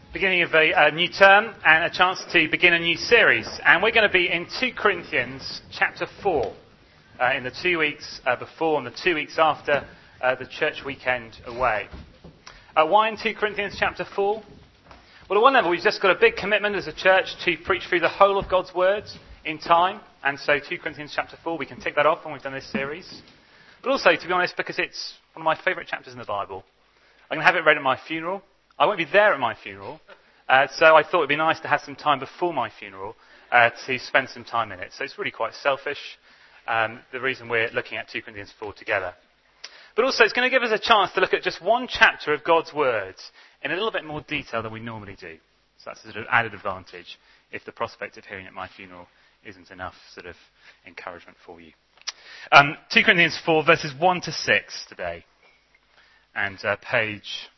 Beginning of a new term and a chance to begin a new series. And we're going to be in 2 Corinthians chapter 4 in the 2 weeks before and the 2 weeks after the church weekend away. Why in 2 Corinthians chapter 4? Well, at one level, we've just got a big commitment as a church to preach through the whole of God's Word in time. And so 2 Corinthians chapter 4, we can tick that off when we've done this series. But also, to be honest, because it's one of my favourite chapters in the Bible. I'm going to have it read at my funeral. I won't be there at my funeral, so I thought it would be nice to have some time before my funeral to spend some time in it. So it's really quite selfish, the reason we're looking at 2 Corinthians 4 together. But also it's going to give us a chance to look at just one chapter of God's Word in a little bit more detail than we normally do. So that's a sort of added advantage if the prospect of hearing at my funeral isn't enough sort of encouragement for you. 2 Corinthians 4 verses 1 to 6 today. And page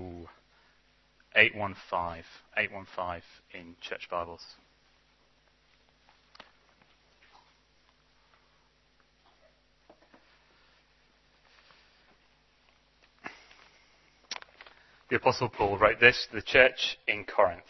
815 in Church Bibles. The Apostle Paul wrote this to the church in Corinth.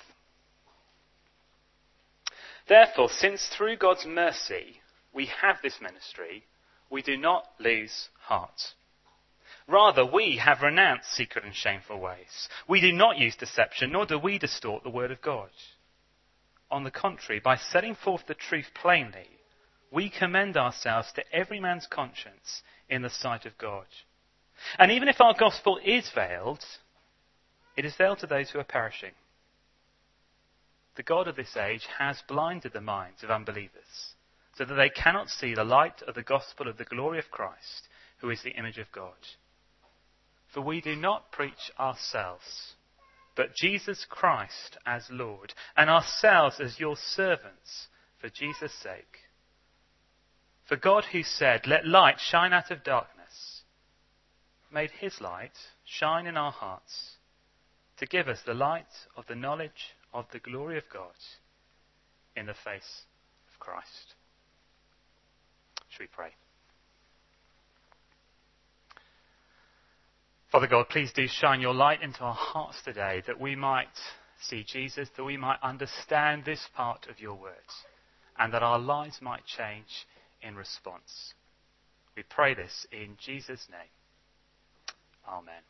Therefore, since through God's mercy we have this ministry, we do not lose heart. Rather, we have renounced secret and shameful ways. We do not use deception, nor do we distort the word of God. On the contrary, by setting forth the truth plainly, we commend ourselves to every man's conscience in the sight of God. And even if our gospel is veiled, it is veiled to those who are perishing. The God of this age has blinded the minds of unbelievers, so that they cannot see the light of the gospel of the glory of Christ, who is the image of God. For we do not preach ourselves, but Jesus Christ as Lord, and ourselves as your servants for Jesus' sake. For God, who said, "Let light shine out of darkness," made his light shine in our hearts to give us the light of the knowledge of the glory of God in the face of Christ. Shall we pray? Father God, please do shine your light into our hearts today that we might see Jesus, that we might understand this part of your words, and that our lives might change in response. We pray this in Jesus' name. Amen.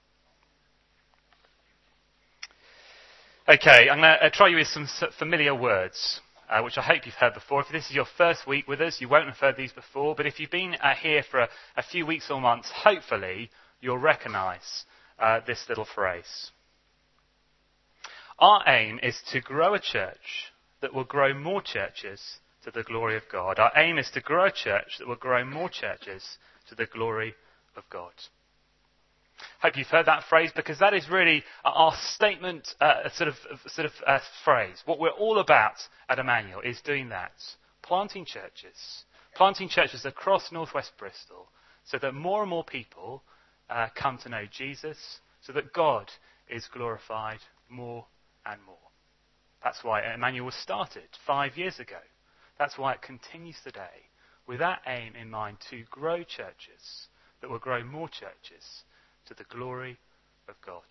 Okay, I'm going to try you with some familiar words, which I hope you've heard before. If this is your first week with us, you won't have heard these before, but if you've been here for a few weeks or months, hopefully you'll recognise this little phrase. Our aim is to grow a church that will grow more churches to the glory of God. Our aim is to grow a church that will grow more churches to the glory of God. Hope you've heard that phrase, because that is really our statement, phrase. What we're all about at Emmanuel is doing that. Planting churches across northwest Bristol, so that more and more people come to know Jesus, so that God is glorified more and more. That's why Emmanuel was started 5 years ago. That's why it continues today, with that aim in mind, to grow churches that will grow more churches to the glory of God.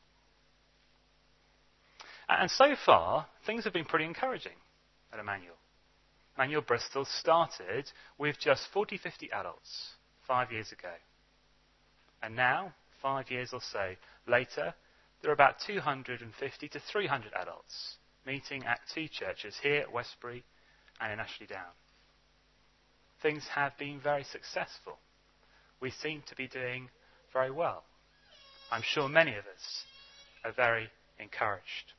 And so far, things have been pretty encouraging at Emmanuel. Emmanuel Bristol started with just 40-50 adults 5 years ago. And now, 5 years or so later, there are about 250 to 300 adults meeting at 2 churches here at Westbury and in Ashley Down. Things have been very successful. We seem to be doing very well. I'm sure many of us are very encouraged.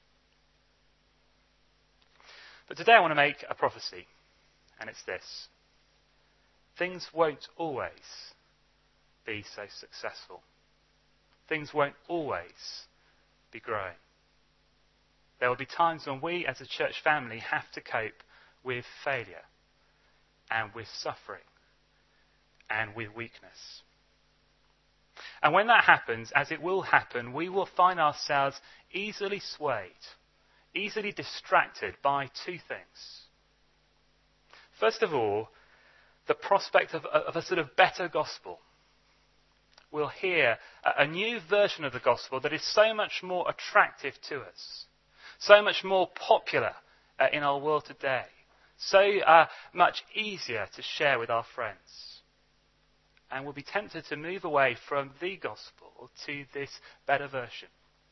But today I want to make a prophecy, and it's this. Things won't always be so successful. Things won't always be growing. There will be times when we as a church family have to cope with failure and with suffering and with weakness. And when that happens, as it will happen, we will find ourselves easily swayed, easily distracted by 2 things. First of all, the prospect of a sort of better gospel. We'll hear a new version of the gospel that is so much more attractive to us, so much more popular in our world today, so much easier to share with our friends. And we'll be tempted to move away from the gospel to this better version.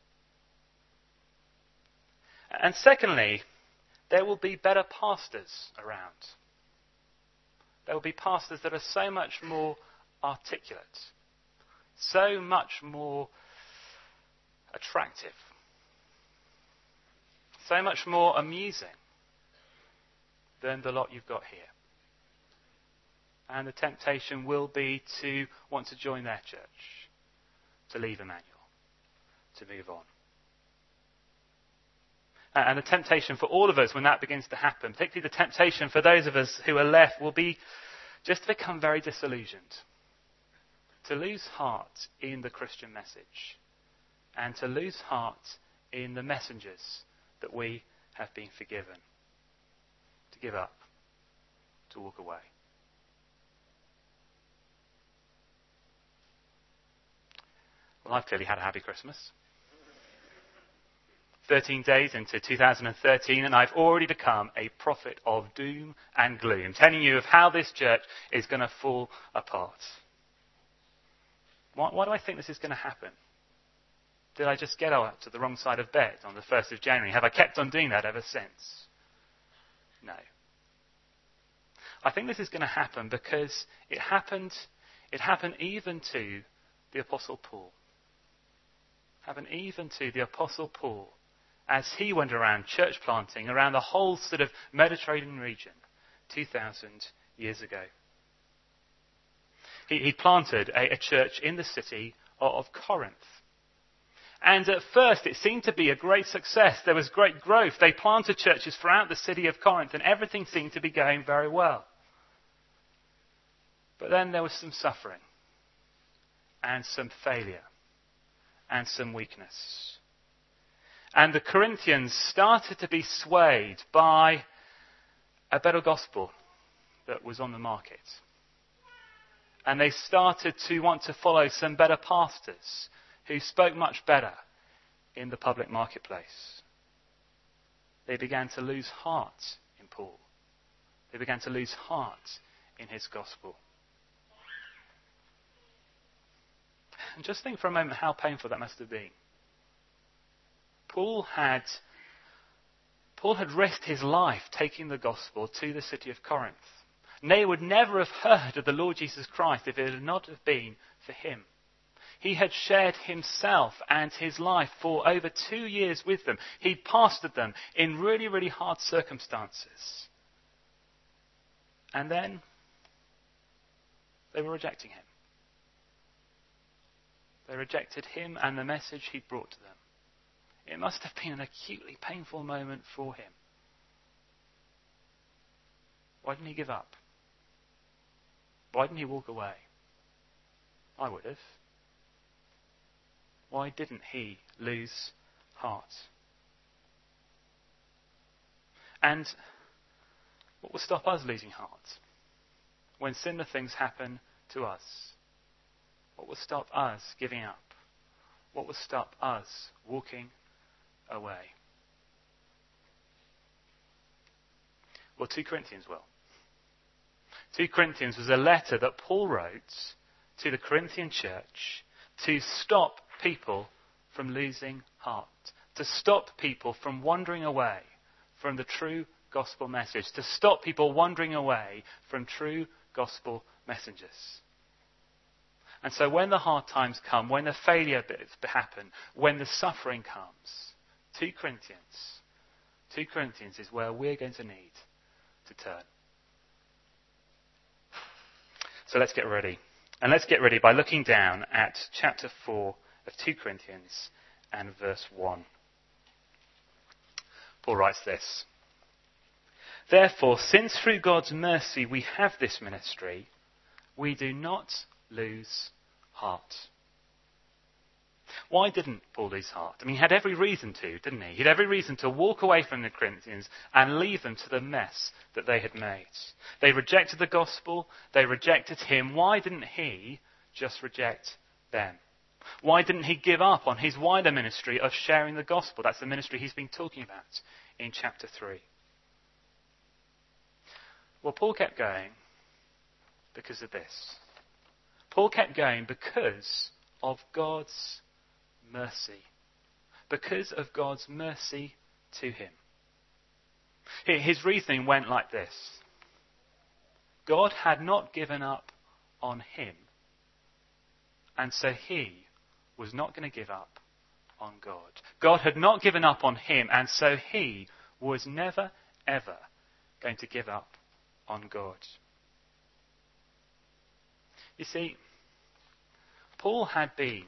And secondly, there will be better pastors around. There will be pastors that are so much more articulate, so much more attractive, so much more amusing than the lot you've got here. And the temptation will be to want to join their church, to leave Emmanuel, to move on. And the temptation for all of us when that begins to happen, particularly the temptation for those of us who are left, will be just to become very disillusioned, to lose heart in the Christian message, and to lose heart in the messengers that we have been forgiven, to give up, to walk away. Well, I've clearly had a happy Christmas. 13 days into 2013, and I've already become a prophet of doom and gloom, telling you of how this church is going to fall apart. Why do I think this is going to happen? Did I just get up to the wrong side of bed on the 1st of January? Have I kept on doing that ever since? No. I think this is going to happen because it happened even to the Apostle Paul. Happened even to the Apostle Paul as he went around church planting around the whole sort of Mediterranean region 2,000 years ago. He planted a church in the city of Corinth. And at first it seemed to be a great success. There was great growth. They planted churches throughout the city of Corinth and everything seemed to be going very well. But then there was some suffering and some failure and some weakness. And the Corinthians started to be swayed by a better gospel that was on the market. And they started to want to follow some better pastors who spoke much better in the public marketplace. They began to lose heart in Paul. They began to lose heart in his gospel. And just think for a moment how painful that must have been. Paul had risked his life taking the gospel to the city of Corinth. And they would never have heard of the Lord Jesus Christ if it had not have been for him. He had shared himself and his life for over 2 years with them. He'd pastored them in really, really hard circumstances. And then they were rejecting him. They rejected him and the message he'd brought to them. It must have been an acutely painful moment for him. Why didn't he give up? Why didn't he walk away? I would have. Why didn't he lose heart? And what will stop us losing heart? When similar things happen to us, what will stop us giving up? What will stop us walking away? Well, 2 Corinthians will. 2 Corinthians was a letter that Paul wrote to the Corinthian church to stop people from losing heart, to stop people from wandering away from the true gospel message, to stop people wandering away from true gospel messengers. And so when the hard times come, when the failure bits happen, when the suffering comes, 2 Corinthians is where we're going to need to turn. So let's get ready. And let's get ready by looking down at chapter 4 of 2 Corinthians and verse 1. Paul writes this: "Therefore, since through God's mercy we have this ministry, we do not lose heart." Why didn't Paul lose heart? I mean, he had every reason to, didn't he? He had every reason to walk away from the Corinthians and leave them to the mess that they had made. They rejected the gospel. They rejected him. Why didn't he just reject them? Why didn't he give up on his wider ministry of sharing the gospel? That's the ministry he's been talking about in chapter 3. Well, Paul kept going because of this. Paul kept going because of God's mercy. Because of God's mercy to him. His reasoning went like this. God had not given up on him, and so he was not going to give up on God. God had not given up on him, and so he was never, ever going to give up on God. You see, Paul had been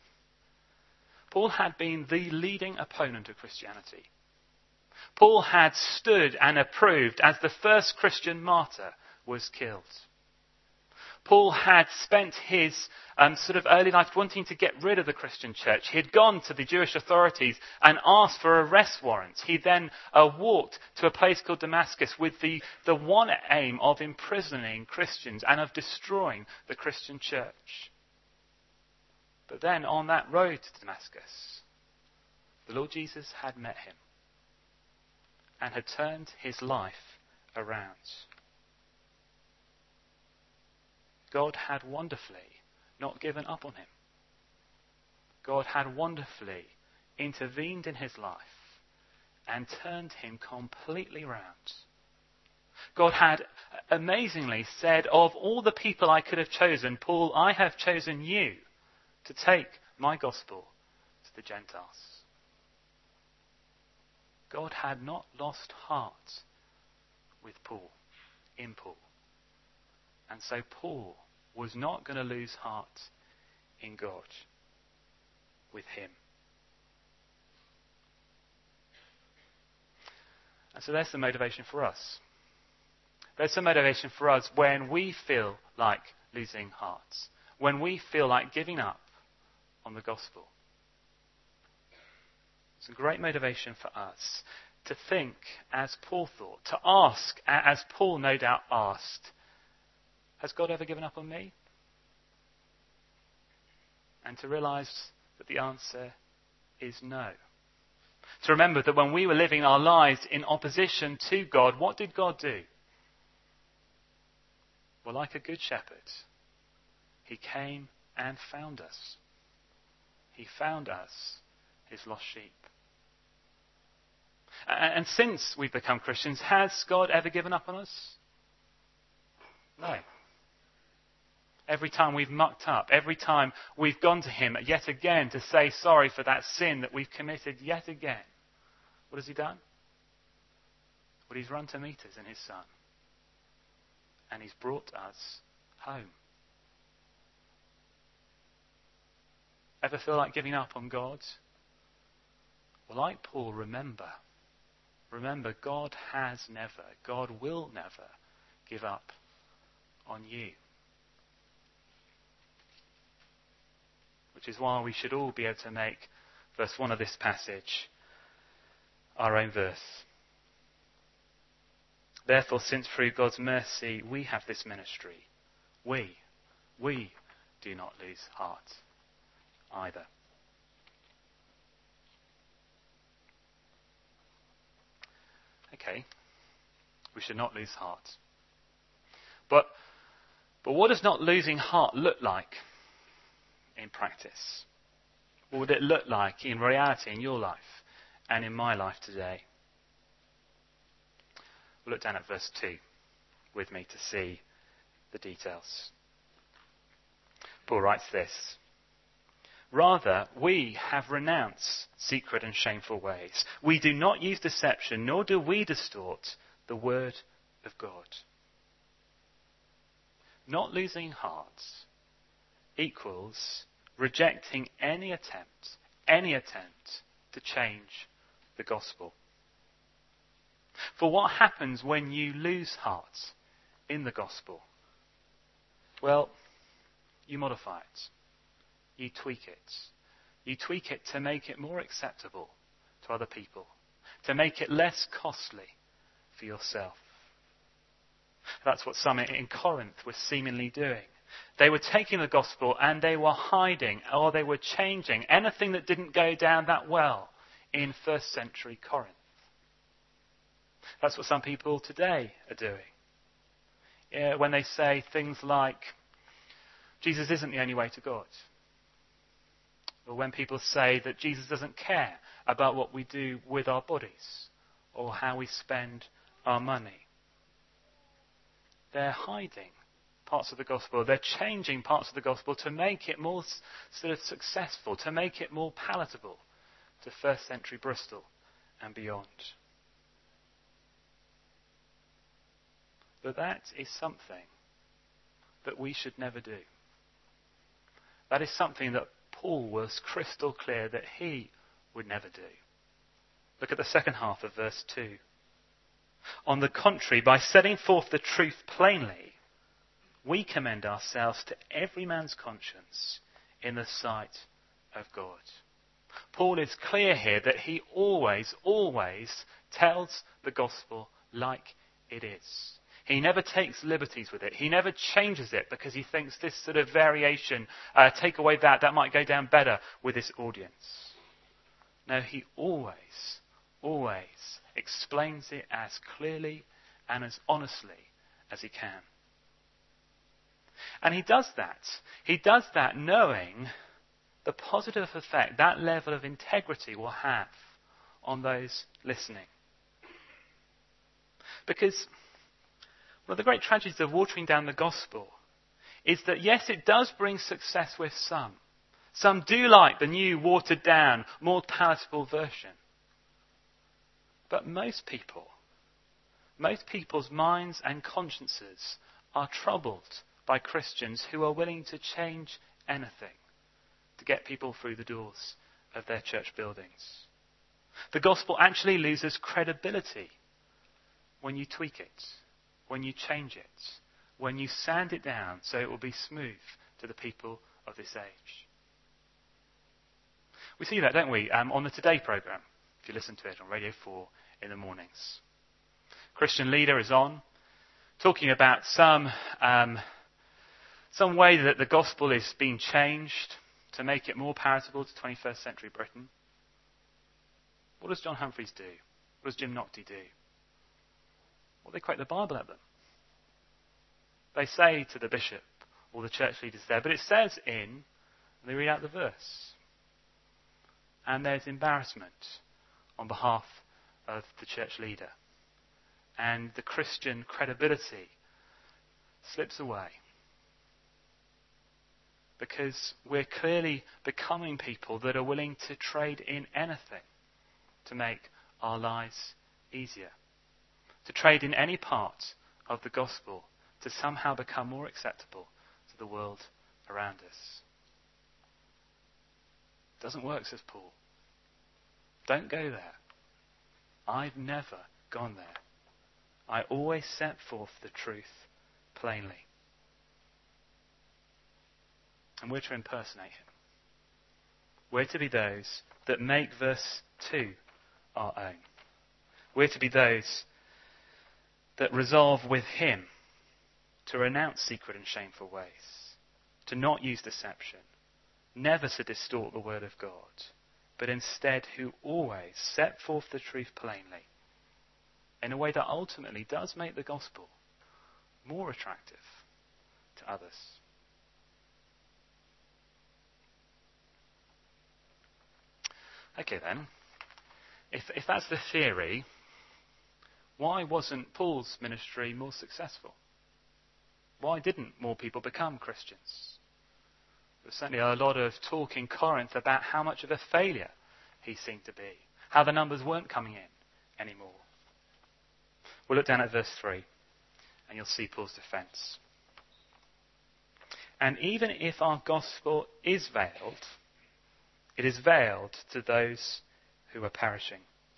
the leading opponent of Christianity. Paul had stood and approved as the first Christian martyr was killed. Paul had spent his sort of early life wanting to get rid of the Christian church. He had gone to the Jewish authorities and asked for arrest warrants. He then walked to a place called Damascus with the one aim of imprisoning Christians and of destroying the Christian church. But then on that road to Damascus, the Lord Jesus had met him and had turned his life around. God had wonderfully not given up on him. God had wonderfully intervened in his life and turned him completely round. God had amazingly said, of all the people I could have chosen, Paul, I have chosen you to take my gospel to the Gentiles. God had not lost heart with Paul, in Paul. And so Paul was not going to lose heart in God with him. And so there's the motivation for us. There's some motivation for us when we feel like losing hearts, when we feel like giving up on the gospel. It's a great motivation for us to think as Paul thought, to ask as Paul no doubt asked, has God ever given up on me? And to realize that the answer is no. To remember that when we were living our lives in opposition to God, what did God do? Well, like a good shepherd, he came and found us. He found us, his lost sheep. And since we've become Christians, has God ever given up on us? No. Every time we've mucked up, every time we've gone to him yet again to say sorry for that sin that we've committed yet again, what has he done? Well, he's run to meet us in his Son. And he's brought us home. Ever feel like giving up on God? Well, like Paul, remember, God has never, God will never give up on you. Which is why we should all be able to make verse 1 of this passage our own verse. Therefore, since through God's mercy we have this ministry, we do not lose heart either. Okay, we should not lose heart. But what does not losing heart look like in practice? What would it look like in reality in your life and in my life today? We'll look down at verse 2 with me to see the details. Paul writes this: Rather, we have renounced secret and shameful ways. We do not use deception, nor do we distort the word of God. Not losing heart equals rejecting any attempt to change the gospel. For what happens when you lose heart in the gospel? Well, you modify it. You tweak it. You tweak it to make it more acceptable to other people, to make it less costly for yourself. That's what some in Corinth were seemingly doing. They were taking the gospel and they were hiding, or they were changing anything that didn't go down that well in first century Corinth. That's what some people today are doing. When they say things like, Jesus isn't the only way to God. Or when people say that Jesus doesn't care about what we do with our bodies or how we spend our money. They're hiding parts of the gospel. They're changing parts of the gospel to make it more sort of successful, to make it more palatable to first century Bristol and beyond. But that is something that we should never do. That is something that Paul was crystal clear that he would never do. Look at the second half of verse 2. On the contrary, by setting forth the truth plainly, we commend ourselves to every man's conscience in the sight of God. Paul is clear here that he always tells the gospel like it is. He never takes liberties with it. He never changes it because he thinks this sort of variation, take away that might go down better with this audience. No, he always explains it as clearly and as honestly as he can. And he does that. He does that knowing the positive effect that level of integrity will have on those listening. Because one of the great tragedies of watering down the gospel is that, yes, it does bring success with some. Some do like the new, watered down, more palatable version. But most people's minds and consciences are troubled by Christians who are willing to change anything to get people through the doors of their church buildings. The gospel actually loses credibility when you tweak it, when you change it, when you sand it down so it will be smooth to the people of this age. We see that, don't we, on the Today programme, if you listen to it on Radio 4 in the mornings. Christian leader is on, talking about some way that the gospel is being changed to make it more palatable to 21st century Britain. What does John Humphreys do? What does Jim Nocte do? Well, they quote the Bible at them. They say to the bishop or the church leaders there, but it says and they read out the verse. And there's embarrassment on behalf of the church leader. And the Christian credibility slips away. Because we're clearly becoming people that are willing to trade in anything to make our lives easier. To trade in any part of the gospel to somehow become more acceptable to the world around us. It doesn't work, says Paul. Don't go there. I've never gone there. I always set forth the truth plainly. And we're to impersonate him. We're to be those that make verse 2 our own. We're to be those that resolve with him to renounce secret and shameful ways, to not use deception, never to distort the word of God, but instead who always set forth the truth plainly in a way that ultimately does make the gospel more attractive to others. Okay then, if that's the theory, why wasn't Paul's ministry more successful? Why didn't more people become Christians? There's certainly a lot of talk in Corinth about how much of a failure he seemed to be, how the numbers weren't coming in anymore. We'll look down at verse 3, and you'll see Paul's defence. And even if our gospel is veiled, it is veiled to those who are perishing.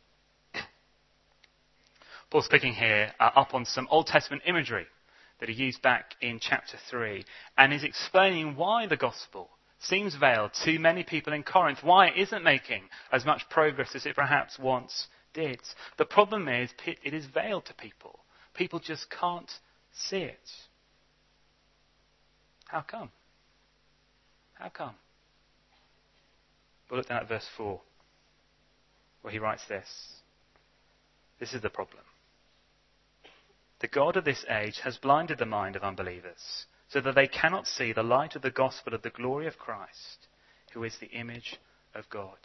Paul's picking here up on some Old Testament imagery that he used back in chapter 3, and is explaining why the gospel seems veiled to many people in Corinth, why it isn't making as much progress as it perhaps once did. The problem is it is veiled to people. People just can't see it. How come? How come? We'll look down at verse 4, where he writes this. This is the problem. The God of this age has blinded the mind of unbelievers, so that they cannot see the light of the gospel of the glory of Christ, who is the image of God.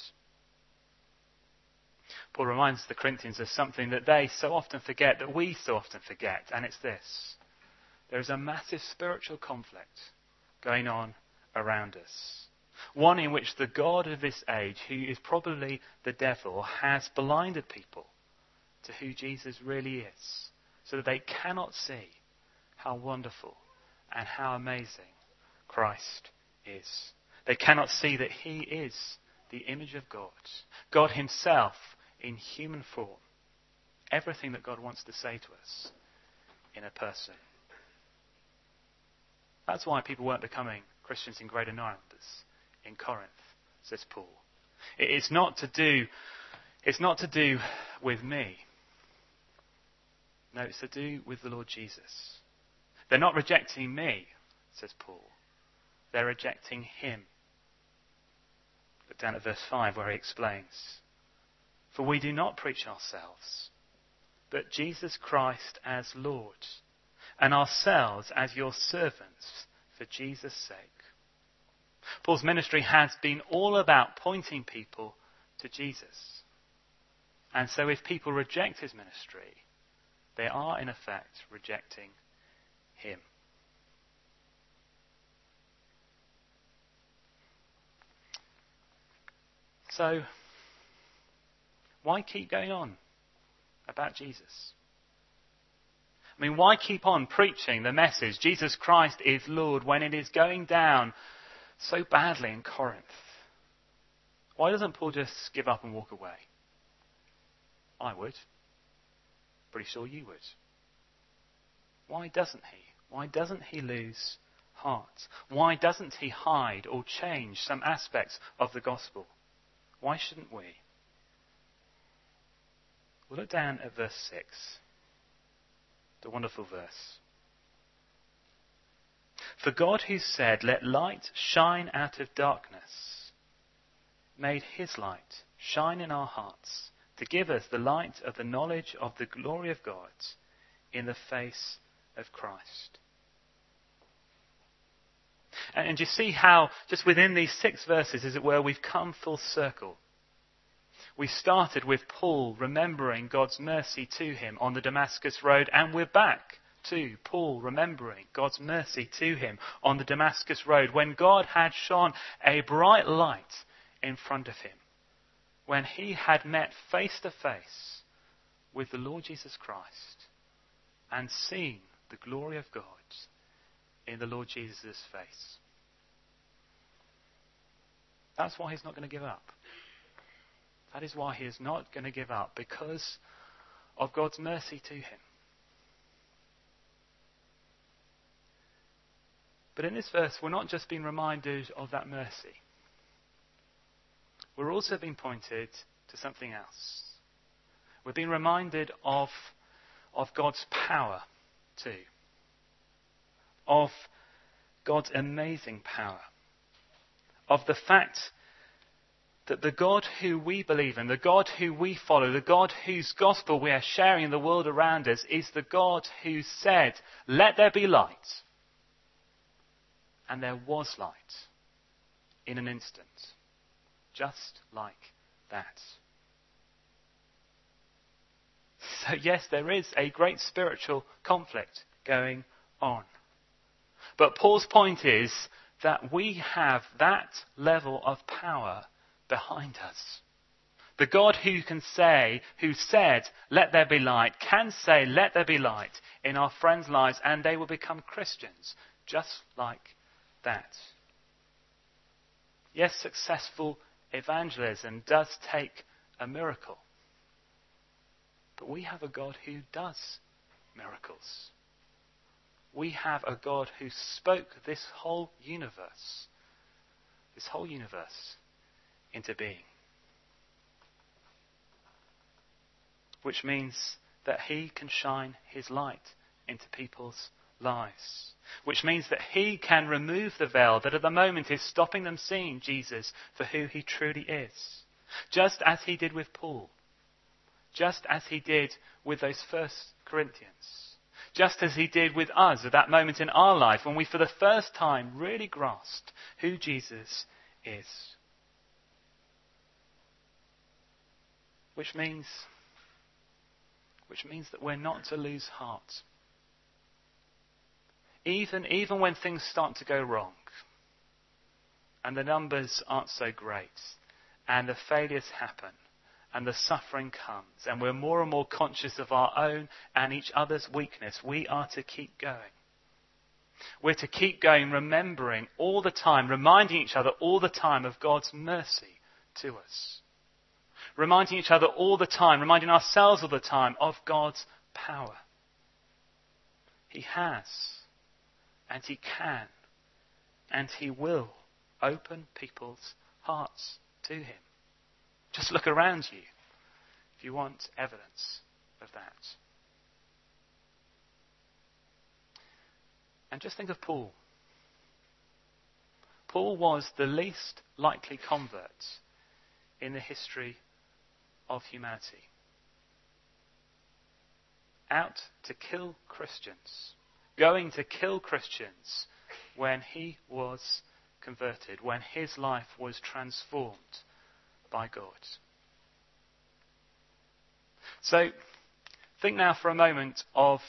Paul reminds the Corinthians of something that they so often forget, that we so often forget, and it's this. There is a massive spiritual conflict going on around us. One in which the God of this age, who is probably the devil, has blinded people to who Jesus really is, so that they cannot see how wonderful and how amazing Christ is. They cannot see that he is the image of God, God himself in human form. Everything that God wants to say to us in a person. That's why people weren't becoming Christians in greater numbers in Corinth, says Paul. It's not to do with me. No, it's to do with the Lord Jesus. They're not rejecting me, says Paul. They're rejecting him. Look down at verse 5 where he explains. For we do not preach ourselves, but Jesus Christ as Lord, and ourselves as your servants for Jesus' sake. Paul's ministry has been all about pointing people to Jesus. And so if people reject his ministry, they are in effect rejecting him. So, why keep going on about Jesus? I mean, why keep on preaching the message, Jesus Christ is Lord, when it is going down so badly in Corinth? Why doesn't Paul just give up and walk away? I would. Pretty sure you would. Why doesn't he? Why doesn't he lose heart? Why doesn't he hide or change some aspects of the gospel? Why shouldn't we? We'll look down at verse 6. The wonderful verse. For God who said, let light shine out of darkness, made his light shine in our hearts to give us the light of the knowledge of the glory of God in the face of Christ. And you see how, just within these 6 verses, as it were, we've come full circle. We started with Paul remembering God's mercy to him on the Damascus road, and we're back to Paul remembering God's mercy to him on the Damascus road when God had shone a bright light in front of him, when he had met face to face with the Lord Jesus Christ and seen the glory of God in the Lord Jesus' face. That's why he's not going to give up. That is why he is not going to give up, because of God's mercy to him. But in this verse, we're not just being reminded of that mercy. We're also being pointed to something else. We're being reminded of God's power too. Of God's amazing power. Of the fact that the God who we believe in, the God who we follow, the God whose gospel we are sharing in the world around us, is the God who said, let there be light. And there was light in an instant. Just like that. So yes, there is a great spiritual conflict going on. But Paul's point is that we have that level of power behind us. The God who said, let there be light, can say, let there be light in our friends' lives, and they will become Christians, just like that. Yes, successful evangelism does take a miracle. But we have a God who does miracles. We have a God who spoke this whole universe into being. Which means that he can shine his light into people's lives. Which means that he can remove the veil that at the moment is stopping them seeing Jesus for who he truly is. Just as he did with Paul. Just as he did with those first Corinthians. Just as he did with us at that moment in our life when we for the first time really grasped who Jesus is. Which means that we're not to lose heart. Even when things start to go wrong and the numbers aren't so great and the failures happen and the suffering comes and we're more and more conscious of our own and each other's weakness, we are to keep going. We're to keep going, remembering all the time, reminding each other all the time of God's mercy to us. Reminding each other all the time, reminding ourselves all the time of God's power. He has, and he can, and he will open people's hearts to him. Just look around you if you want evidence of that. And just think of Paul. Paul was the least likely convert in the history of humanity. Out to kill Christians. Going to kill Christians when he was converted, when his life was transformed by God. So, think now for a moment of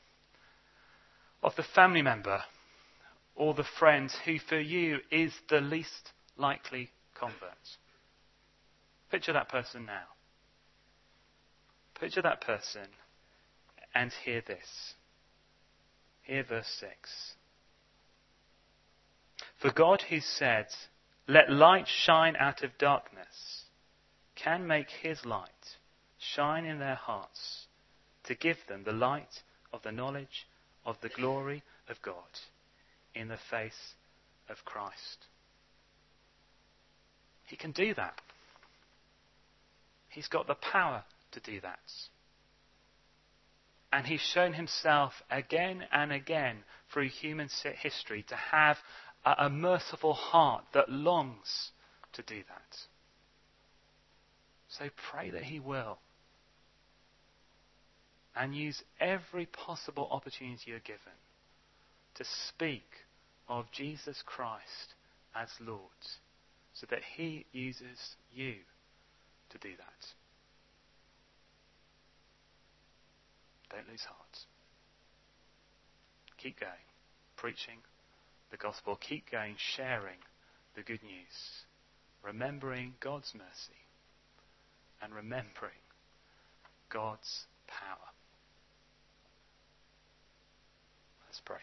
the family member or the friend who for you is the least likely convert. Picture that person now. Picture that person and hear this. Hear verse 6. For God who said, "Let light shine out of darkness," can make his light shine in their hearts to give them the light of the knowledge of the glory of God in the face of Christ. He can do that. He's got the power to do that. And he's shown himself again and again through human history to have a merciful heart that longs to do that. So pray that he will. And use every possible opportunity you're given to speak of Jesus Christ as Lord, so that he uses you to do that. Don't lose heart. Keep going, preaching the gospel. Keep going, sharing the good news. Remembering God's mercy and remembering God's power. Let's pray.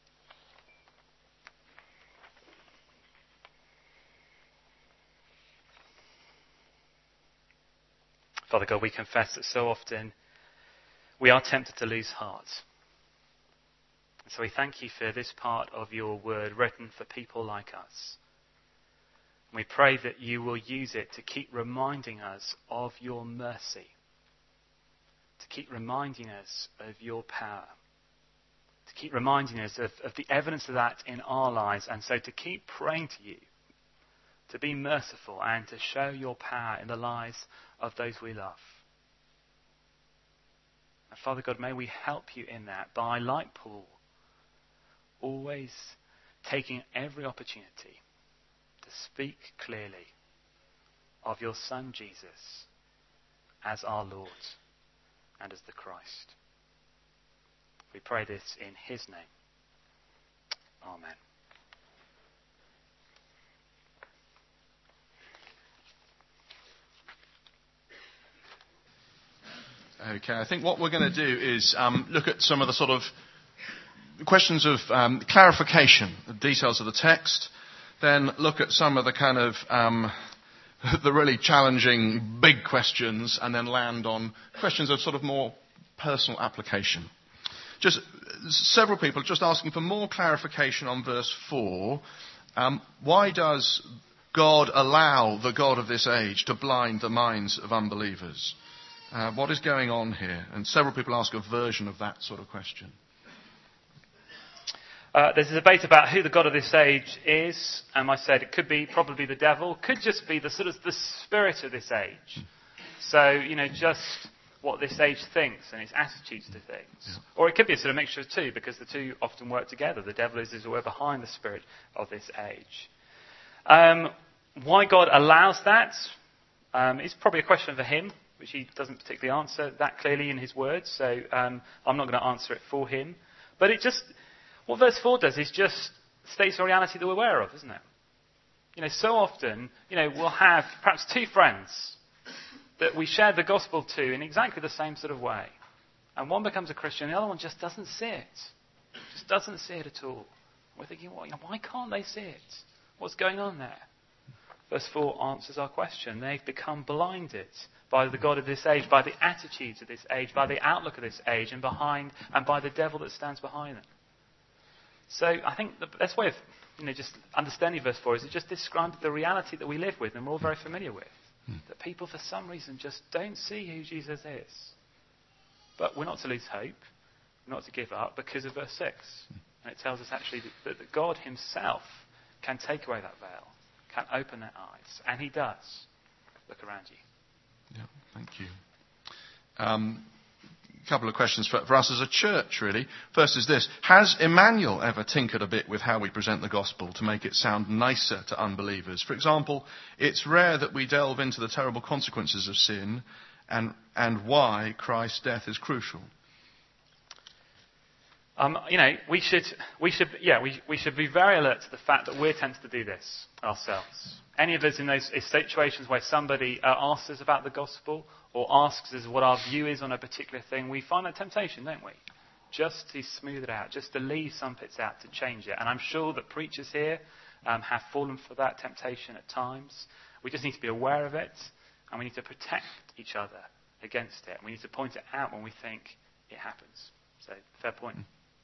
Father God, we confess that so often we are tempted to lose heart. So we thank you for this part of your word written for people like us. We pray that you will use it to keep reminding us of your mercy, to keep reminding us of your power, to keep reminding us of the evidence of that in our lives, and so to keep praying to you, to be merciful and to show your power in the lives of those we love. And Father God, may we help you in that by, like Paul, always taking every opportunity to speak clearly of your Son Jesus as our Lord and as the Christ. We pray this in his name. Amen. Okay, I think what we're going to do is look at some of the sort of questions of clarification, the details of the text, then look at some of the kind of the really challenging big questions, and then land on questions of sort of more personal application. Just several people just asking for more clarification on verse 4. Why does God allow the God of this age to blind the minds of unbelievers? What is going on here? And several people ask a version of that sort of question. There's a debate about who the god of this age is. I said it could be probably the devil, could just be the sort of the spirit of this age. So, just what this age thinks and its attitudes to things. Yeah. Or it could be a sort of mixture of two, because the two often work together. The devil is aware behind the spirit of this age. Why God allows that is probably a question for him, which he doesn't particularly answer that clearly in his words. So I'm not going to answer it for him. But what verse 4 does is just states a reality that we're aware of, isn't it? So often, we'll have perhaps two friends that we share the gospel to in exactly the same sort of way. And one becomes a Christian, the other one just doesn't see it. Just doesn't see it at all. We're thinking, why can't they see it? What's going on there? Verse 4 answers our question. They've become blinded by the god of this age, by the attitudes of this age, by the outlook of this age, and by the devil that stands behind them. So I think the best way of just understanding verse 4 is it just describes the reality that we live with and we're all very familiar with. That people, for some reason, just don't see who Jesus is. But we're not to lose hope. We're not to give up because of verse 6. And it tells us actually that God himself can take away that veil, can open their eyes. And he does. Look around you. Yeah, thank you. A couple of questions for us as a church, really. First is this. Has Emmanuel ever tinkered a bit with how we present the gospel to make it sound nicer to unbelievers? For example, it's rare that we delve into the terrible consequences of sin and why Christ's death is crucial. We should be very alert to the fact that we're tempted to do this ourselves. Any of us in those situations where somebody asks us about the gospel or asks us what our view is on a particular thing, we find that temptation, don't we? Just to smooth it out, just to leave some bits out, to change it. And I'm sure that preachers here have fallen for that temptation at times. We just need to be aware of it, and we need to protect each other against it. We need to point it out when we think it happens. So, fair point.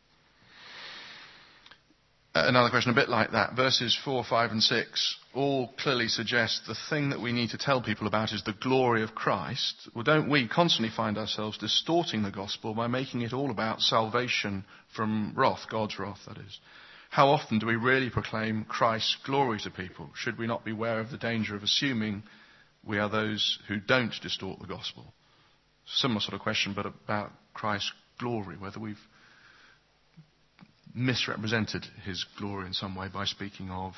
Another question a bit like that. Verses 4, 5 and 6 all clearly suggest the thing that we need to tell people about is the glory of Christ. Well, don't we constantly find ourselves distorting the gospel by making it all about salvation from wrath, God's wrath, that is? How often do we really proclaim Christ's glory to people? Should we not beware of the danger of assuming we are those who don't distort the gospel? Similar sort of question, but about Christ's glory, whether we've misrepresented his glory in some way by speaking of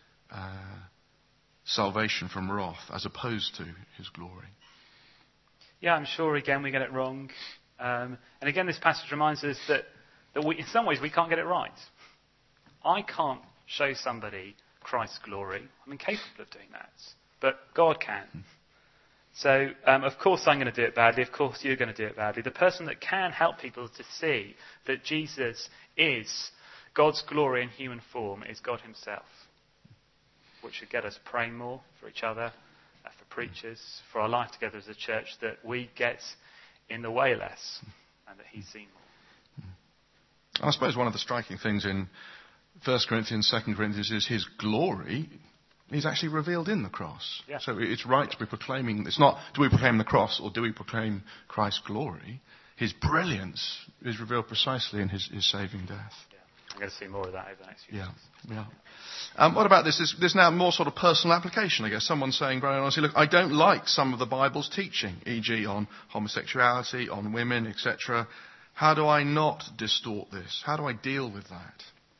salvation from wrath as opposed to his glory. Yeah, I'm sure again we get it wrong. And again this passage reminds us that we, in some ways we can't get it right. I can't show somebody Christ's glory. I'm incapable of doing that. But God can. So, of course I'm going to do it badly. Of course you're going to do it badly. The person that can help people to see that Jesus is God's glory in human form is God himself, which should get us praying more for each other, for preachers, for our life together as a church, that we get in the way less and that he's seen more. I suppose one of the striking things in 1 Corinthians, 2 Corinthians is his glory is actually revealed in the cross. Yeah. So it's right to be proclaiming, it's not do we proclaim the cross or do we proclaim Christ's glory. His brilliance is revealed precisely in his saving death. Yeah. I'm going to see more of that over the next few years. Yeah. What about this? There's now more sort of personal application, I guess. Someone saying very honestly, look, I don't like some of the Bible's teaching, e.g. on homosexuality, on women, etc. How do I not distort this? How do I deal with that?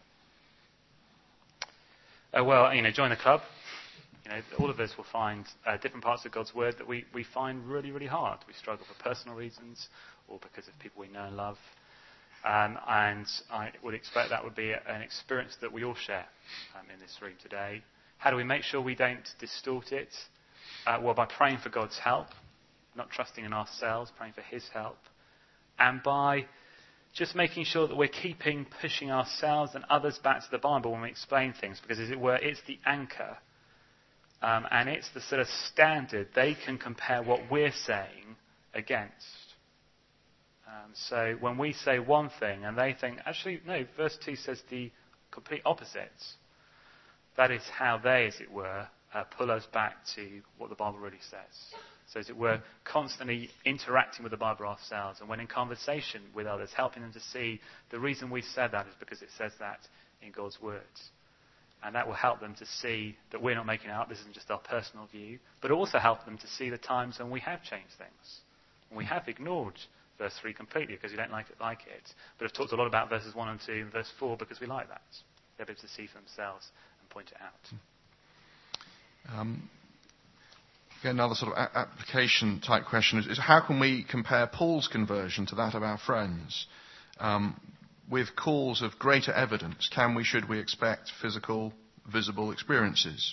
Join the club. All of us will find different parts of God's word that we find really, really hard. We struggle for personal reasons or because of people we know and love. And I would expect that would be an experience that we all share in this room today. How do we make sure we don't distort it? By praying for God's help, not trusting in ourselves, praying for his help. And by just making sure that we're pushing ourselves and others back to the Bible when we explain things, because as it were, it's the anchor. And it's the sort of standard they can compare what we're saying against. So when we say one thing and they think, actually, no, verse 2 says the complete opposite. That is how they, as it were, pull us back to what the Bible really says. So as it were, constantly interacting with the Bible ourselves. And when in conversation with others, helping them to see the reason we said that is because it says that in God's words. And that will help them to see that we're not making it up, this isn't just our personal view, but also help them to see the times when we have changed things. When we have ignored verse 3 completely because we don't like it, but have talked a lot about verses 1 and 2 and verse 4 because we like that. They'll be able to see for themselves and point it out. Again, another sort of application type question is how can we compare Paul's conversion to that of our friends? With calls of greater evidence, should we expect physical, visible experiences?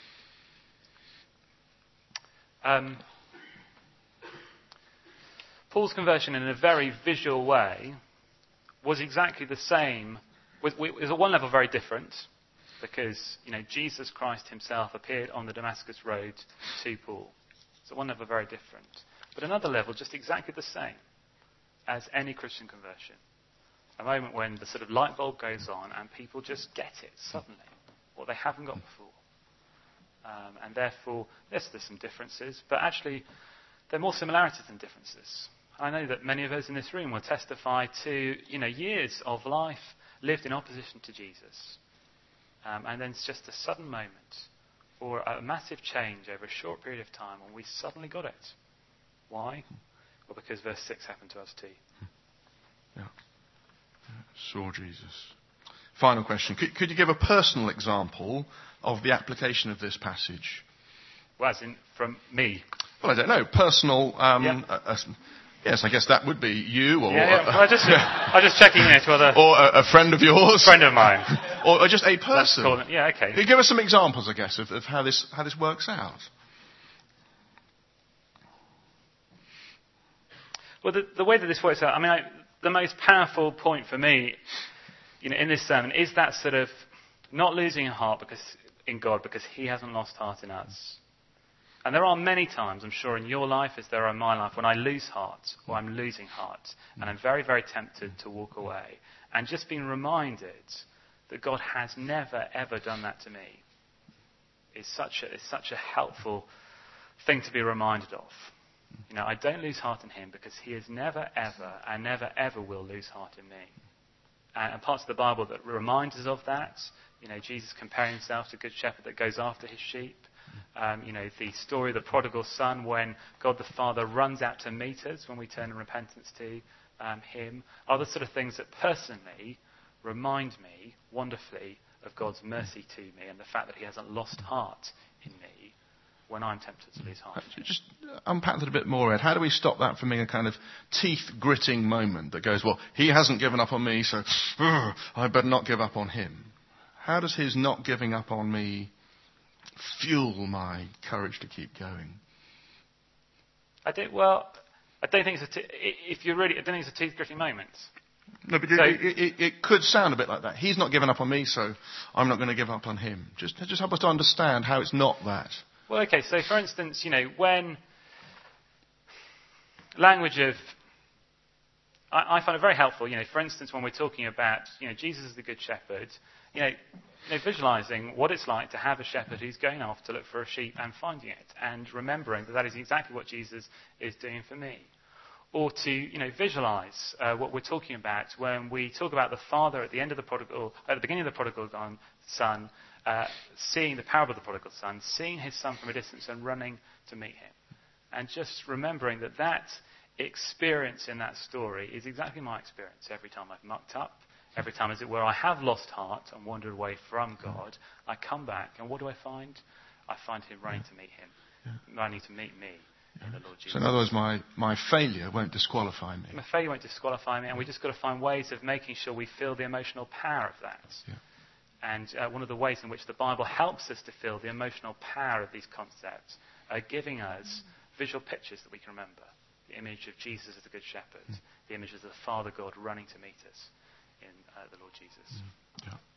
Paul's conversion in a very visual way was exactly the same. It was at one level very different because, Jesus Christ himself appeared on the Damascus road to Paul. So at one level very different. But another level just exactly the same as any Christian conversion. A moment when the sort of light bulb goes on and people just get it suddenly, what they haven't got before. And therefore, yes, there's some differences, but actually there are more similarities than differences. I know that many of us in this room will testify to, years of life lived in opposition to Jesus. And then it's just a sudden moment or a massive change over a short period of time when we suddenly got it. Why? Well, because verse 6 happened to us too. Yeah. Saw Jesus. Final question. Could you give a personal example of the application of this passage? Well, as in from me? Well, I don't know. Personal. Yes, I guess that would be you, or Well, I'm just checking in to other, or a friend of yours, friend of mine, or just a person. Okay. Could you give us some examples, I guess, of how this works out? Well, the way that this works out, the most powerful point for me, in this sermon is that sort of not losing heart in God because He hasn't lost heart in us. And there are many times, I'm sure, in your life as there are in my life, when I lose heart or I'm losing heart, and I'm very, very tempted to walk away, and just being reminded that God has never, ever done that to me is such a helpful thing to be reminded of. I don't lose heart in Him because He has never, ever, and never, ever will lose heart in me. And parts of the Bible that remind us of that, Jesus comparing Himself to a good shepherd that goes after his sheep. The story of the prodigal son when God the Father runs out to meet us when we turn in repentance to Him, are the sort of things that personally remind me wonderfully of God's mercy to me and the fact that He hasn't lost heart in me when I'm tempted to lose heart. Just unpack that a bit more, Ed. How do we stop that from being a kind of teeth-gritting moment that goes, well, He hasn't given up on me, so I better not give up on Him? How does His not giving up on me fuel my courage to keep going? I don't think it's a teeth-gritting moment. No, but it could sound a bit like that. He's not given up on me, so I'm not going to give up on Him. Just help us to understand how it's not that. Well, okay, so for instance, when language of... I find it very helpful, for instance, when we're talking about, Jesus is the Good Shepherd, visualizing what it's like to have a shepherd who's going off to look for a sheep and finding it, and remembering that is exactly what Jesus is doing for me. Or to, visualize what we're talking about when we talk about the father at the beginning of the prodigal son, seeing the parable of the prodigal son, seeing his son from a distance and running to meet him. And just remembering that experience in that story is exactly my experience every time I've mucked up. Every time, as it were, I have lost heart and wandered away from God, I come back, and what do I find? I find Him running to meet Him, running to meet me in the Lord Jesus. So in other words, my failure won't disqualify me. My failure won't disqualify me, and we've just got to find ways of making sure we feel the emotional power of that. Yeah. And one of the ways in which the Bible helps us to feel the emotional power of these concepts are giving us visual pictures that we can remember. The image of Jesus as the Good Shepherd, the image of the Father God running to meet us in the Lord Jesus. Yeah.